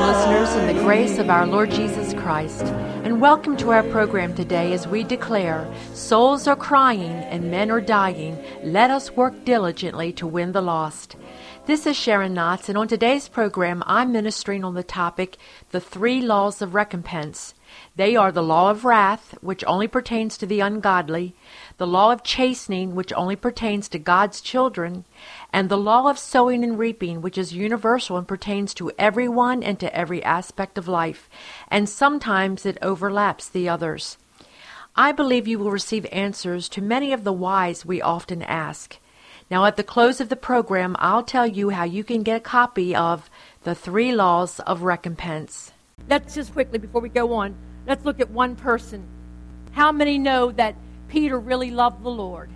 listeners, in the grace of our Lord Jesus Christ, and welcome to our program today as we declare, souls are crying and men are dying. Let us work diligently to win the lost. This is Sharon Knotts, and on today's program, I'm ministering on the topic, the 3 laws of recompense. They are the law of wrath, which only pertains to the ungodly, the law of chastening, which only pertains to God's children, and the law of sowing and reaping, which is universal and pertains to everyone and to every aspect of life, and sometimes it overlaps the others. I believe you will receive answers to many of the whys we often ask. Now, at the close of the program, I'll tell you how you can get a copy of the 3 laws of recompense. Let's just quickly, before we go on, let's look at one person. How many know that Peter really loved the Lord?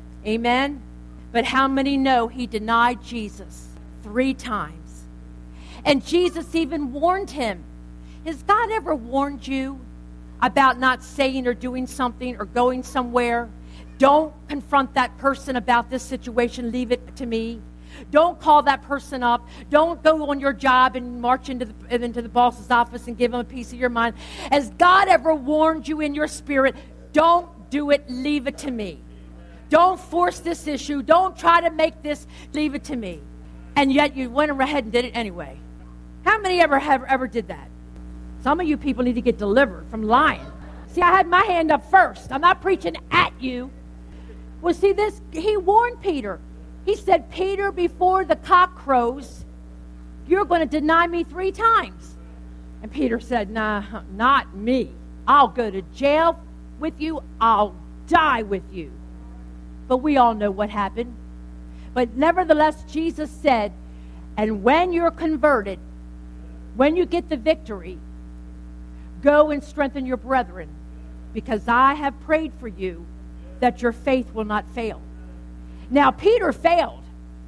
Amen? But how many know he denied Jesus 3 times? And Jesus even warned him. Has God ever warned you about not saying or doing something or going somewhere? Don't confront that person about this situation. Leave it to me. Don't call that person up. Don't go on your job and march into the boss's office and give him a piece of your mind. Has God ever warned you in your spirit? Don't do it. Leave it to me. Don't force this issue. Don't try to make this. Leave it to me. And yet you went ahead and did it anyway. How many ever did that? Some of you people need to get delivered from lying. See, I had my hand up first. I'm not preaching at you. Well, see this, he warned Peter. He said, Peter, before the cock crows, you're going to deny me 3 times. And Peter said, nah, not me. I'll go to jail with you. I'll die with you. But we all know what happened. But nevertheless, Jesus said, and when you're converted, when you get the victory, go and strengthen your brethren, because I have prayed for you that your faith will not fail. Now, Peter failed.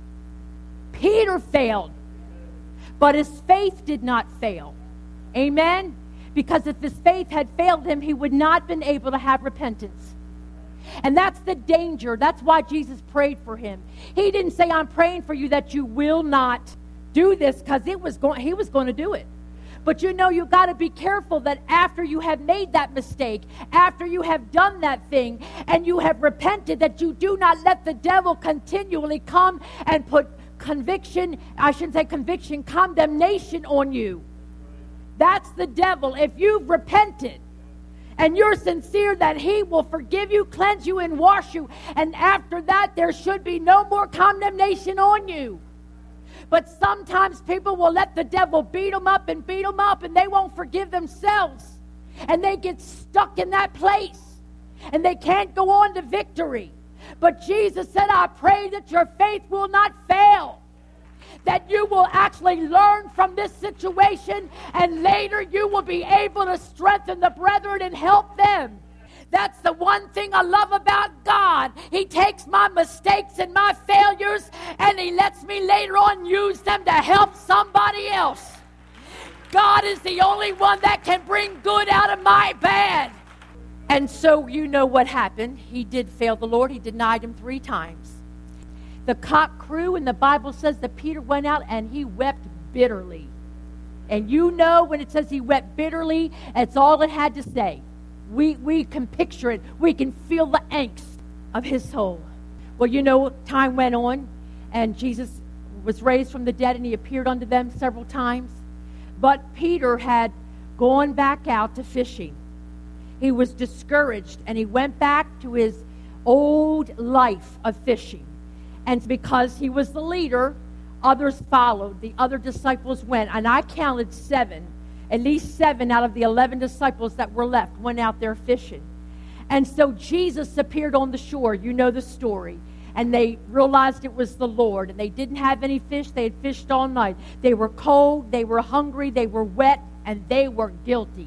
Peter failed. But his faith did not fail. Amen? Because if his faith had failed him, he would not have been able to have repentance. And that's the danger. That's why Jesus prayed for him. He didn't say, I'm praying for you that you will not do this, because he was going to do it. But you know, you've got to be careful that after you have made that mistake, after you have done that thing, and you have repented, that you do not let the devil continually come and put condemnation on you. That's the devil. If you've repented and you're sincere that he will forgive you, cleanse you, and wash you, and after that there should be no more condemnation on you. But sometimes people will let the devil beat them up, and they won't forgive themselves. And they get stuck in that place. And they can't go on to victory. But Jesus said, I pray that your faith will not fail. That you will actually learn from this situation, and later you will be able to strengthen the brethren and help them. That's the one thing I love about God. He takes my mistakes and my failures, and he lets me later on use them to help somebody else. God is the only one that can bring good out of my bad. And so you know what happened. He did fail the Lord. He denied him 3 times. The cock crew, and the Bible says that Peter went out and he wept bitterly. And you know when it says he wept bitterly, that's all it had to say. We can picture it. We can feel the angst of his soul. Well, you know, time went on, and Jesus was raised from the dead, and he appeared unto them several times. But Peter had gone back out to fishing. He was discouraged, and he went back to his old life of fishing. And because he was the leader, others followed. The other disciples went, and I counted 7. At least 7 out of the 11 disciples that were left went out there fishing. And so Jesus appeared on the shore. You know the story. And they realized it was the Lord. And they didn't have any fish. They had fished all night. They were cold. They were hungry. They were wet. And they were guilty.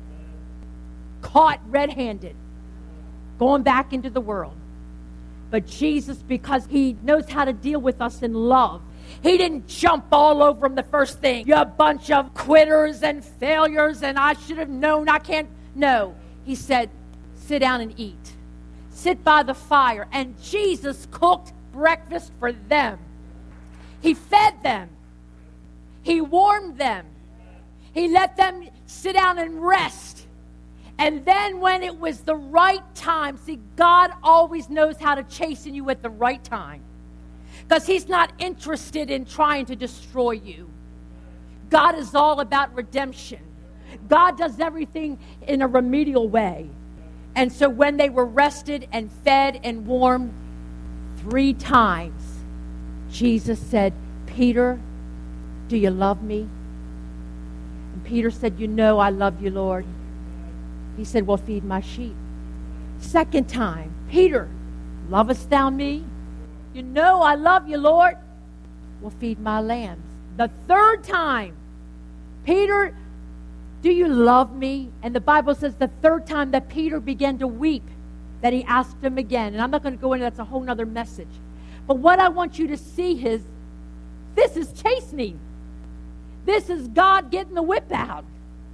Caught red-handed. Going back into the world. But Jesus, because he knows how to deal with us in love, he didn't jump all over them the first thing. You bunch of quitters and failures, and I should have known, I can't. No. He said, sit down and eat. Sit by the fire. And Jesus cooked breakfast for them. He fed them. He warmed them. He let them sit down and rest. And then when it was the right time, see, God always knows how to chasten you at the right time. Because he's not interested in trying to destroy you. God is all about redemption. God does everything in a remedial way. And so when they were rested and fed and warmed 3 times, Jesus said, Peter, do you love me? And Peter said, you know I love you, Lord. He said, well, feed my sheep. 2nd time, Peter, lovest thou me? You know I love you, Lord. Well, feed my lambs. The 3rd time, Peter, do you love me? And the Bible says the 3rd time that Peter began to weep, that he asked him again. And I'm not going to go into that's a whole other message. But what I want you to see is, this is chastening. This is God getting the whip out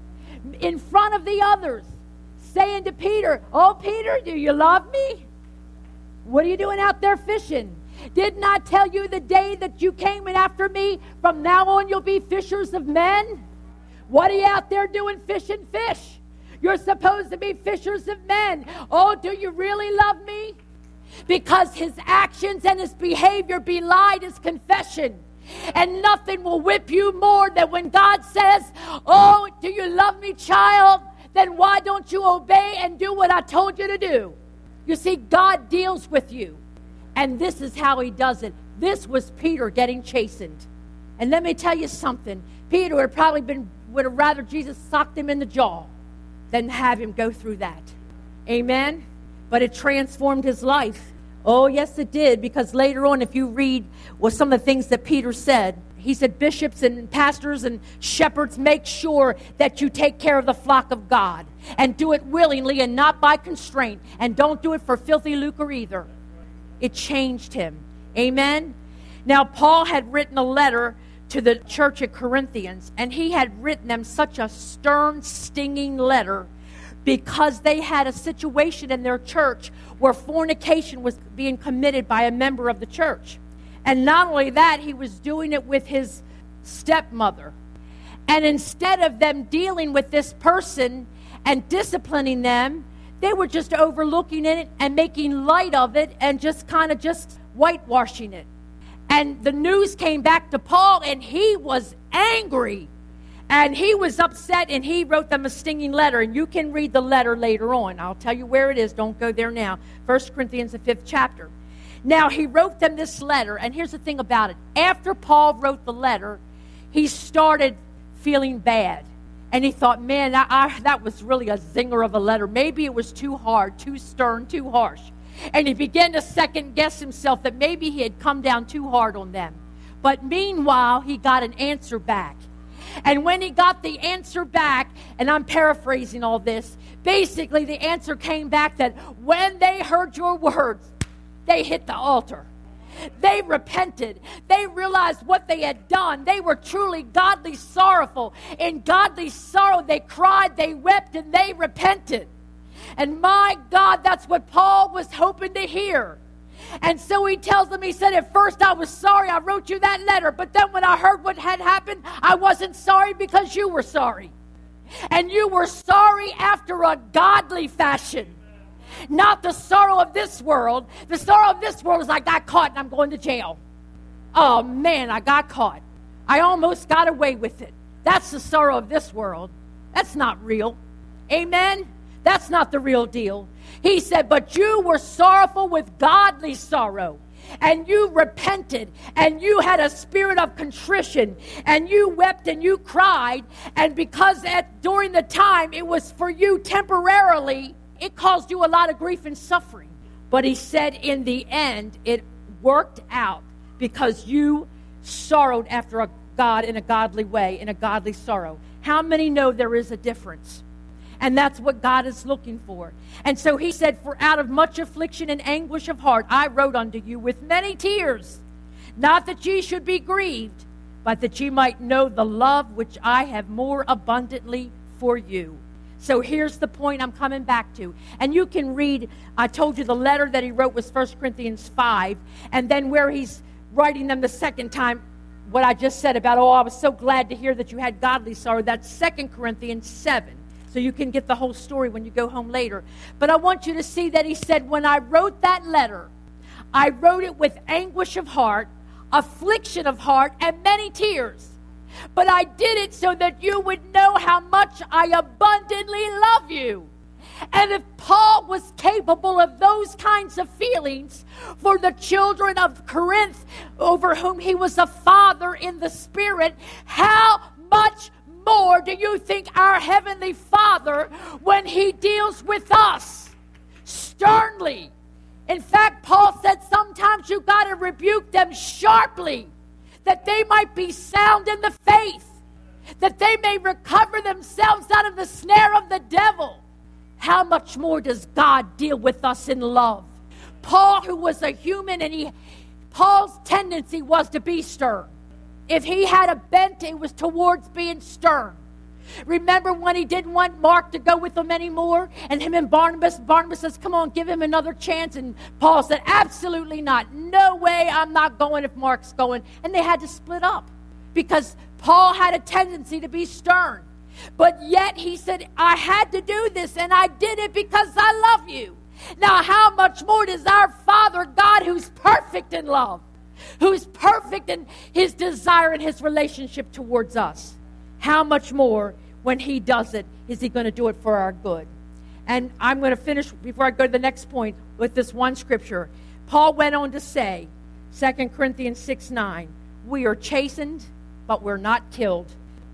in front of the others, saying to Peter, oh, Peter, do you love me? What are you doing out there fishing? Didn't I tell you the day that you came in after me, from now on you'll be fishers of men? What are you out there doing fishing fish? You're supposed to be fishers of men. Oh, do you really love me? Because his actions and his behavior belied his confession. And nothing will whip you more than when God says, oh, do you love me, child? Then why don't you obey and do what I told you to do? You see, God deals with you. And this is how he does it. This was Peter getting chastened. And let me tell you something. Peter would have rather Jesus socked him in the jaw than have him go through that. Amen? But it transformed his life. Oh, yes, it did. Because later on, if you read some of the things that Peter said, he said, bishops and pastors and shepherds, make sure that you take care of the flock of God. And do it willingly and not by constraint. And don't do it for filthy lucre either. It changed him. Amen? Now, Paul had written a letter to the church at Corinthians, and he had written them such a stern, stinging letter because they had a situation in their church where fornication was being committed by a member of the church. And not only that, he was doing it with his stepmother. And instead of them dealing with this person and disciplining them, they were just overlooking it and making light of it and just kind of just whitewashing it. And the news came back to Paul, and he was angry. And he was upset, and he wrote them a stinging letter. And you can read the letter later on. I'll tell you where it is. Don't go there now. 1 Corinthians, the 5th chapter. Now, he wrote them this letter. And here's the thing about it. After Paul wrote the letter, he started feeling bad. And he thought, man, that was really a zinger of a letter. Maybe it was too hard, too stern, too harsh. And he began to second guess himself that maybe he had come down too hard on them. But meanwhile, he got an answer back. And when he got the answer back, and I'm paraphrasing all this, basically the answer came back that when they heard your words, they hit the altar. They repented. They realized what they had done. They were truly godly sorrowful. In godly sorrow, they cried, they wept, and they repented. And my God, that's what Paul was hoping to hear. And so he tells them, he said, at first I was sorry I wrote you that letter, but then when I heard what had happened, I wasn't sorry because you were sorry. And you were sorry after a godly fashion. Not the sorrow of this world. The sorrow of this world is I got caught and I'm going to jail. Oh man, I got caught. I almost got away with it. That's the sorrow of this world. That's not real. Amen? That's not the real deal. He said, but you were sorrowful with godly sorrow. And you repented. And you had a spirit of contrition. And you wept and you cried. And because during the time it was for you temporarily, it caused you a lot of grief and suffering. But he said in the end, it worked out because you sorrowed after God in a godly way, in a godly sorrow. How many know there is a difference? And that's what God is looking for. And so he said, for out of much affliction and anguish of heart, I wrote unto you with many tears, not that ye should be grieved, but that ye might know the love which I have more abundantly for you. So here's the point I'm coming back to. And you can read, I told you the letter that he wrote was 1 Corinthians 5. And then where he's writing them the second time, what I just said about, I was so glad to hear that you had godly sorrow. That's 2 Corinthians 7. So you can get the whole story when you go home later. But I want you to see that he said, when I wrote that letter, I wrote it with anguish of heart, affliction of heart, and many tears. But I did it so that you would know how much I abundantly love you. And if Paul was capable of those kinds of feelings for the children of Corinth, over whom he was a father in the Spirit, how much more do you think our Heavenly Father, when he deals with us sternly? In fact, Paul said sometimes you got to rebuke them sharply, that they might be sound in the faith, that they may recover themselves out of the snare of the devil. How much more does God deal with us in love? Paul, who was a human, and Paul's tendency was to be stern. If he had a bent, it was towards being stern. Remember when he didn't want Mark to go with him anymore? And him and Barnabas says, come on, give him another chance. And Paul said, absolutely not. No way, I'm not going if Mark's going. And they had to split up because Paul had a tendency to be stern. But yet he said, I had to do this, and I did it because I love you. Now, how much more does our Father God, who's perfect in love, who's perfect in his desire and his relationship towards us, how much more when he does it is he going to do it for our good? And I'm going to finish before I go to the next point with this one scripture. Paul went on to say, 2 Corinthians 6:9, we are chastened, but we're not killed.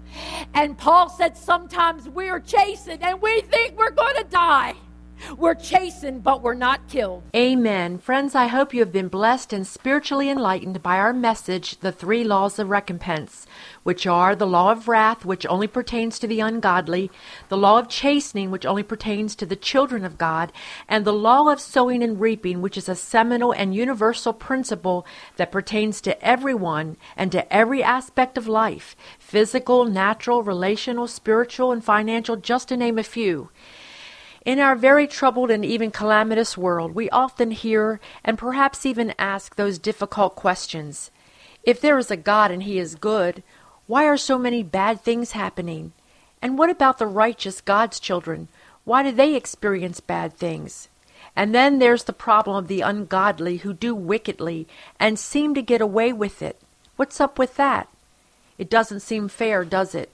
And Paul said sometimes we are chastened and we think we're going to die. We're chastened, but we're not killed. Amen. Friends, I hope you have been blessed and spiritually enlightened by our message, the 3 laws of recompense, which are the law of wrath, which only pertains to the ungodly, the law of chastening, which only pertains to the children of God, and the law of sowing and reaping, which is a seminal and universal principle that pertains to everyone and to every aspect of life, physical, natural, relational, spiritual, and financial, just to name a few. In our very troubled and even calamitous world, we often hear and perhaps even ask those difficult questions. If there is a God and he is good, why are so many bad things happening? And what about the righteous God's children? Why do they experience bad things? And then there's the problem of the ungodly who do wickedly and seem to get away with it. What's up with that? It doesn't seem fair, does it?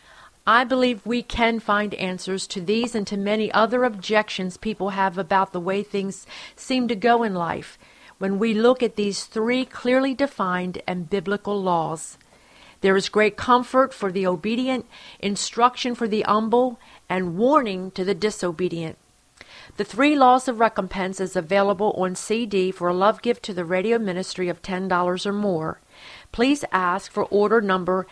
I believe we can find answers to these and to many other objections people have about the way things seem to go in life when we look at these 3 clearly defined and biblical laws. There is great comfort for the obedient, instruction for the humble, and warning to the disobedient. The 3 laws of recompense is available on CD for a love gift to the radio ministry of $10 or more. Please ask for order number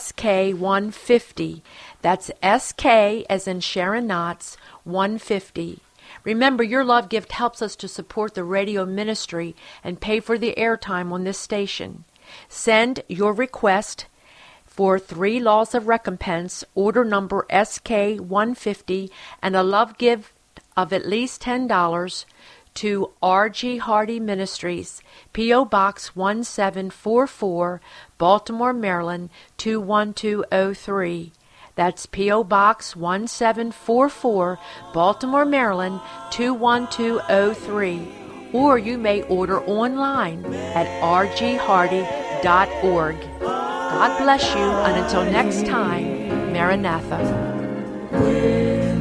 SK150. That's SK as in Sharon Knotts, 150. Remember, your love gift helps us to support the radio ministry and pay for the airtime on this station. Send your request for 3 laws of recompense, order number SK150, and a love gift of at least $10 to R.G. Hardy Ministries, P.O. Box 1744, Baltimore, Maryland, 21203. That's P.O. Box 1744, Baltimore, Maryland, 21203. Or you may order online at rghardy.org. God bless you, and until next time, Maranatha.